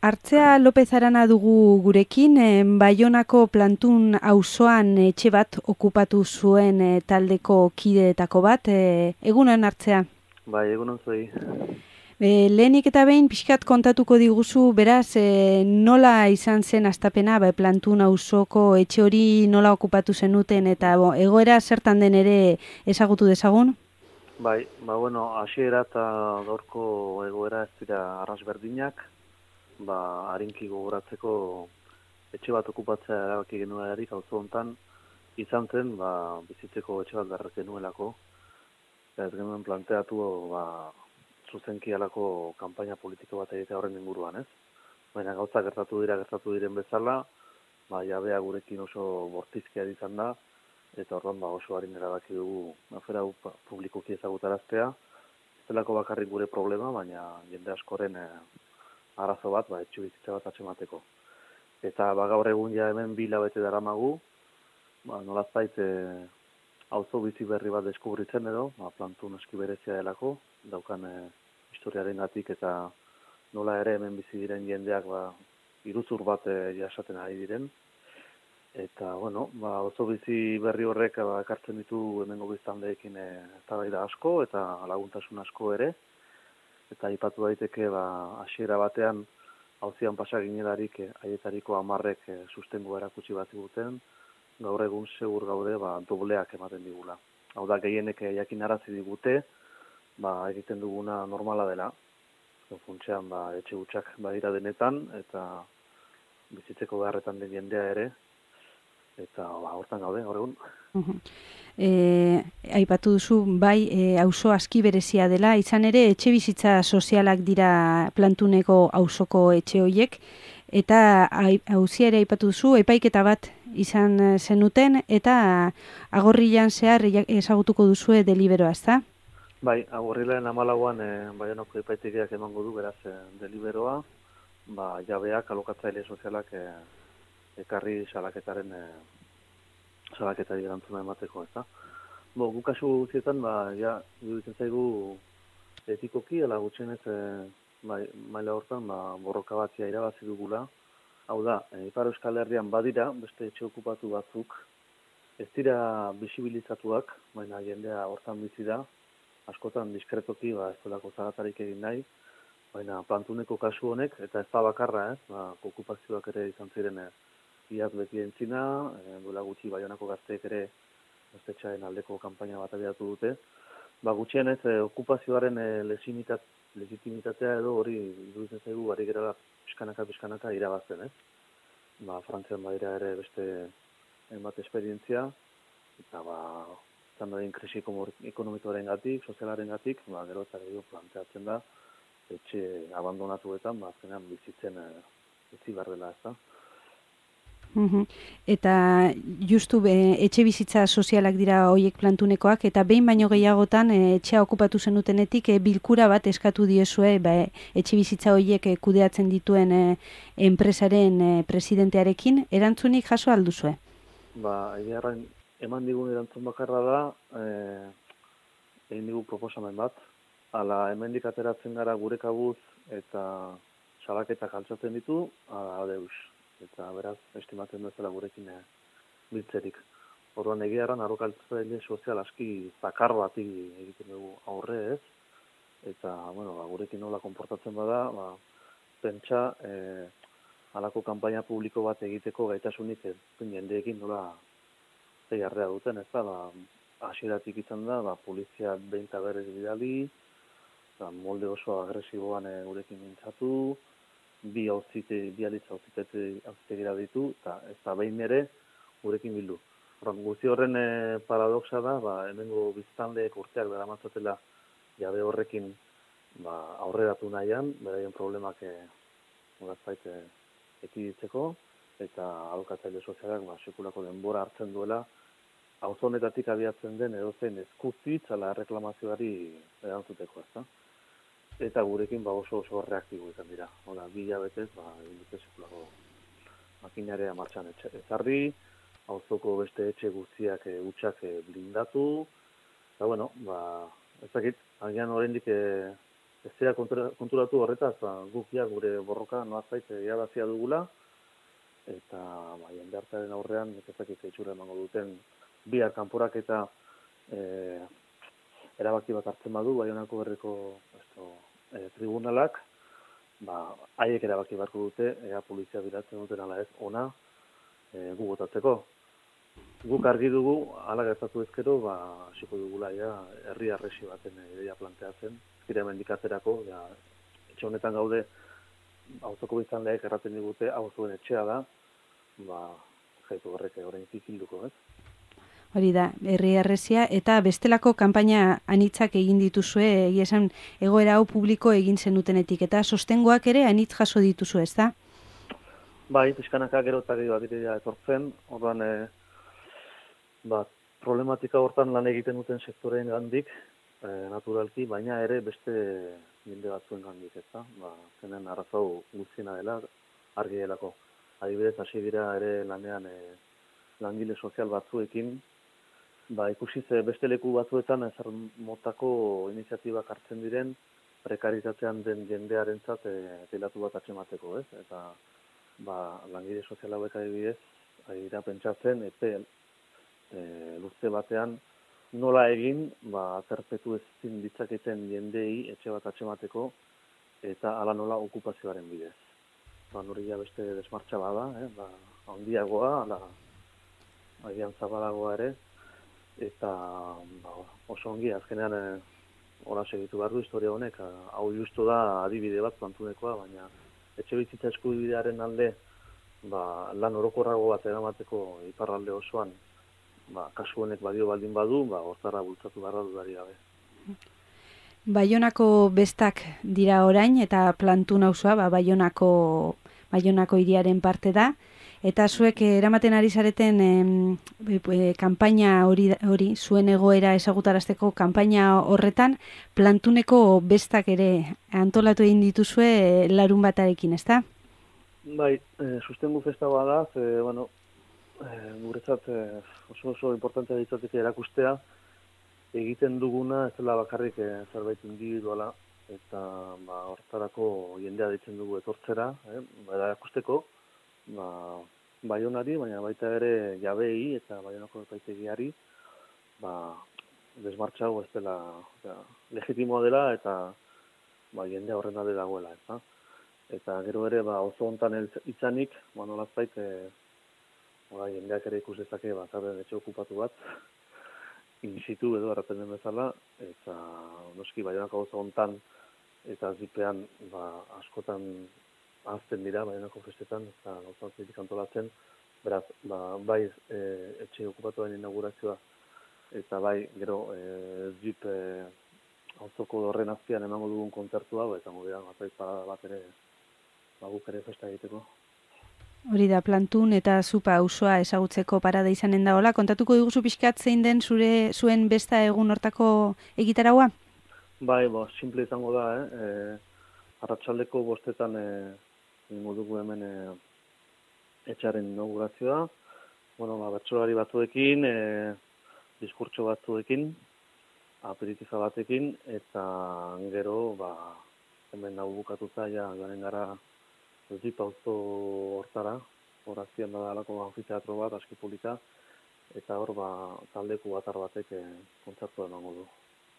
Artzea López Arana dugu gurekin, Baionako Plantun auzoan etxe bat okupatu zuen taldeko kideetako bat. Egunon Artzea. Bai, egunon zuei. Lehenik eta behin pixkat kontatuko diguzu, beraz, nola izan zen hastapena, Plantun auzoko etxe hori nola okupatu zenuten eta egoera zertan den ere ezagutu dezagun? Bai, hasiera eta gaurko egoera ez dira arras berdinak, harinki gogoratzeko etxe bat okupatzea erabaki genuelarik auzo hontan izan zen, bizitzeko etxe bat behar genuelako. Ez genuen planteatu, zuzenki halako kanpaina politiko bat egitea horren inguruan, ez? Baina gauza gertatu diren bezala, jabea gurekin oso bortizkia izan da, eta orduan oso harin erabaki dugu afera publikoki ezagutaraztea. Ez delako bakarrik gure problema, baina jende askoren arazo bat, etxebizitza bat atxemateko. Eta gaur egun ja hemen 2 hilabete daramagu, nolazbait auzo bizi berri bat deskubritzen edo, Plantun aski berezia delako, daukan historiarengatik eta nola ere hemen bizi diren jendeak iruzur bat jasaten ari diren. Eta, auzo bizi berri horrek ekartzen ditu hemengo biztanleekin eztabaida asko eta laguntasun asko ere. Eta aipatu daiteke hasiera batean auzian pasa ginelarik haietariko 10 sustengoa erakutsi bat ziguten, gaur egun segur gaude dobleak ematen digula. Hau da, gehienek jakinarazi digute, egiten duguna normala dela. Funtsean etxe hutsak badira denetan eta bizitzeko beharretan den jendea ere. Eta hortan gaude, gaur egun. Aipatu duzu, auzo aski berezia dela, izan ere etxe bizitza sozialak dira Plantuneko auzoko etxe hoiek, eta auzia ere aipatu duzu, epaiketa bat izan zenuten, eta agorrilan zehar ezagutuko duzue deliberoa, ezta? Bai, agorrilaren 14an Baionako epaitegiak emango du, beraz, deliberoa, jabeak, alokatzaile sozialak ekarri salaketari erantzuna emateko, ezta? Guk kasu guztietan, iruditzen zaigu etikoki, ala gutxienez, maila hortan, borroka batzia irabazi dugula. Hau da, Ipar Euskal Herrian badira, beste etxe okupatu batzuk, ez dira bisibilizatuak, baina jendea hortan bizi da, askotan diskretoki, ez delako zagatarik egin nahi, baina Plantuneko kasu honek, eta ez da bakarra, okupazioak ere izan ziren iaz beti entzina, duela gutxi Baionako gazteek ere gaztetxaren aldeko kanpaina bat abiatu dute. Gutxienez, okupazioaren legitimitatea edo hori iruditzen zaigu ari gerala pixkanaka irabazten, ez? Frantzian badira ere beste hainbat esperientzia, eta izan da krisi ekonomikoaren gatik, sozialaren gatik, gero eta gehiago planteatzen da, etxe abandonatuetan, azkenean bizitzen utzi behar dela, ez da? Eta justu etxe bizitza sozialak dira hoiek Plantunekoak, eta behin baino gehiagotan etxea okupatu zenutenetik bilkura bat eskatu diezue etxe bizitza hoiek kudeatzen dituen enpresaren presidentearekin, erantzunik jaso alduzue? Egiarrain eman digun erantzun bakarra da, egin digu proposamen bat, ala hemendik ateratzen gara gure kabuz eta salaketak altxatzen ditu, adeus. Eta beraz, estimatzen bezala gurekin biltzerik. Orduan egiarran arrokaltzaile sozial aski zakar bati egiten dugu aurre, ez? Eta, gurekin nola konportatzen bada, pentsa halako kanpaina publiko bat egiteko gaitasunik jendeekin nola zeiarrea duten, ez da? Hasieratik izan da, polizia behin eta berriz bidali, molde oso agresiboan gurekin mintzatu, bi alitza auzitegira ditu, eta ez da behin ere gurekin bildu. Guzti horren paradoxa da, hemengo biztanleek urteak daramatzatela jabe horrekin aurreratu nahian, beraien problemak ekiditzeko, eta alokatzaile sozialak sekulako denbora hartzen duela, auzo honetatik abiatzen den edozein eskuzitz ala erreklamazioari erantzuteko, ezta? Eta gurekin oso reaktibo izan dira. 2 hilabetez, egin dute sekulako makinarea martxan ezarri, auzoko beste etxe guztiak hutsak blindatu, eta ez dakit, agian oraindik ez dira konturatu horretaz, gukia gure borroka noazbait irabazia dugula, eta jende hartaren aurrean, ezakik itxura emango duten, bihar kanporak eta erabaki bat hartzen badu, Baionako berriko tribunalak, haiek erabaki beharko dute, ea polizia biratzen duten ala ez, ona gu botatzeko. Guk argi dugu, hala gertatu ezkero, hasiko dugula herri arresi baten ideia planteatzen, ezkira mendikatzerako, etxe honetan gaude, auzoko biztanleek erraten digute, hau zuen etxea da, jaitu horrek orain zikilduko, ez? Hori da, herri arresia, eta bestelako kanpaina anitzak egin dituzue, egia esan egoera hau publiko egin zenutenetik, eta sostengoak ere anitz jaso dituzu, ez da? Bai, pixkanaka gero eta gehiago adirea etortzen, orduan, problematika hortan lan egiten duten sektoreen gandik, naturalki, baina ere beste jende batzuen gandik, ez da? Zenen arrazau guztiena dela, argi delako. Adibidez, hasi dira ere lanean langile sozial batzuekin, ikusi beste leku batzuetan ezer motako iniziatibak hartzen diren, prekaritatean den jendearentzat telatu bat atxemateko, ez? Eta langile sozial hauek adibidez, dira pentsatzen, epe luze batean nola egin, aterpetu ezin ditzaketen jendei etxe bat atxemateko, eta hala nola okupazioaren bidez. Hori beste desmartxa bada, handiagoa, agian zabalagoa ere, eta oso ongi, azkenean hola segitu behar du historia honek, hau justu da adibide bat plantunekoa, baina etxe bizitza eskubidearen alde lan orokorrago bat eramateko iparralde osoan, kasu honek badio baldin badu, hortara bultzatu beharra dudari gabe. Baionako bestak dira orain, eta Plantun auzoa, Baionako hiriaren parte da, eta zuek eramaten ari zareten kanpaina hori, zuen egoera ezagutarazteko kanpaina horretan, Plantuneko bestak ere antolatu egin dituzue larun batarekin, ezta? Bai, sustengu festa bada, guretzat oso importantea ditzateke erakustea, egiten duguna ez dela bakarrik zerbait individuala, eta hortarako jendea ditzen dugu etortzera, erakusteko, Baionari, baina baita ere jabei eta Baionako epaitegiari, desmartxa hau ez dela legitimoa dela eta jendea horren alde dagoela, ez da? Eta gero ere oso hontan itzanik, nolazbait jendeak ere ikus dezake zaren etxe okupatu bat, in situ edo erraten den bezala, eta noski Baionako oso hontan eta zipean askotan ahazten dira Baionako festetan, eta gauzatzetik antolatzen, beraz, bai etxe okupatuaren inaugurazioa, eta bai gero zip auzoko horren azpian emango dugun kontzertu hau, eta modera bat ere guk ere festa egiteko. Hori da, Plantun eta Zupa auzoa ezagutzeko parada izanen da hola. Kontatuko diguzu pixkat zein den zuen besta egun hortako egitaragua? Bai, simple izango da, arratsaldeko 5:00 egingo dugu hemen etxearen inaugurazioa. Bertsolari batzuekin, diskurtso batzuekin, aperitifa batekin, eta gero, hemen hau bukatuta, joanen gara Zip auzo hortara, hor azpian da alako anfiteatro bat, aski polita, eta hor taldeku batar batek kontzertua emango du.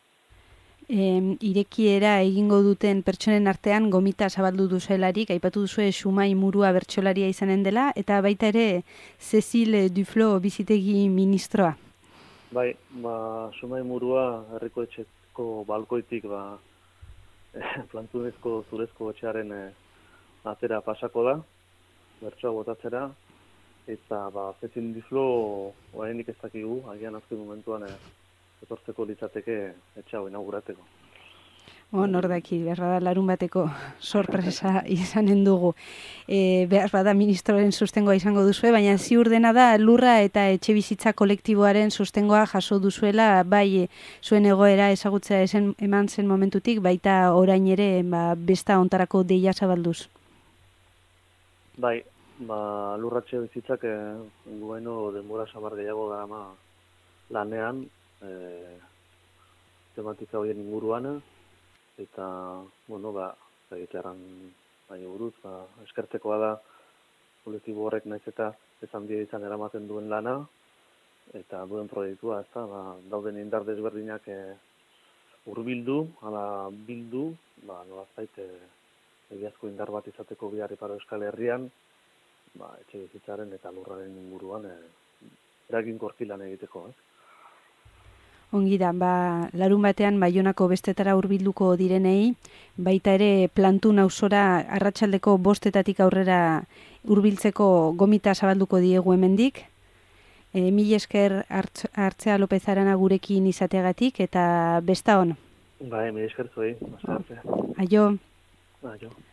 Irekiera egingo duten pertsonen artean gomita zabaldu duzelarik, aipatu duzue Xumai Murua bertsolaria izanen dela, eta baita ere Cecile Duflo bizitegi ministroa. Bai, Xumai Murua herriko etxeko balkoitik Plantunezko zurezko etxearen atera pasako da, bertsoa botatzera, eta Cecile Duflo oraindik ez dakigu, agian azken momentuan etortzeko litzateke etxe hau inaugurateko. Nor daki, behar da larun bateko sorpresa izanen dugu. Behar bada ministroaren sustengoa izango duzue, baina ziur dena da lurra eta etxe bizitza kolektiboaren sustengoa jaso duzuela, bai zuen egoera ezagutzea eman zen momentutik, baita orain ere besta ontarako deia zabalduz. Bai, lurratxe bizitzak gueno denbora sabar gehiago darama lanean, tematika horien inguruan, eta, bueno, egitearan baina buruz, eskertzekoa da, kolektibo horrek naiz eta esan bide izan eramaten duen lana, eta duen proiektua, ez da, dauden indar desberdinak hurbildu, ala bildu, nolazbait egiazko indar bat izateko bihar Ipar Euskal Herrian, etxe bizitzaren eta lurraren inguruan eraginkorki lan egiteko, Ongi da, larun batean Baionako bestetara hurbilduko direnei, baita ere Plantun auzora arratsaldeko 5 aurrera hurbiltzeko gomita zabalduko diegu hemendik. Mil esker Artzea López Arana gurekin izateagatik eta besta on. Mil esker zuei. Aio. Aio.